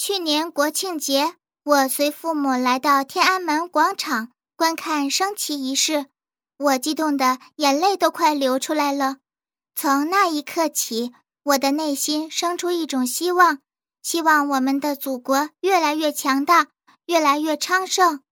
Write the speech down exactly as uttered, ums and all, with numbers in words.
去年国庆节，我随父母来到天安门广场观看升旗仪式，我激动的眼泪都快流出来了。从那一刻起，我的内心生出一种希望，希望我们的祖国越来越强大，越来越昌盛。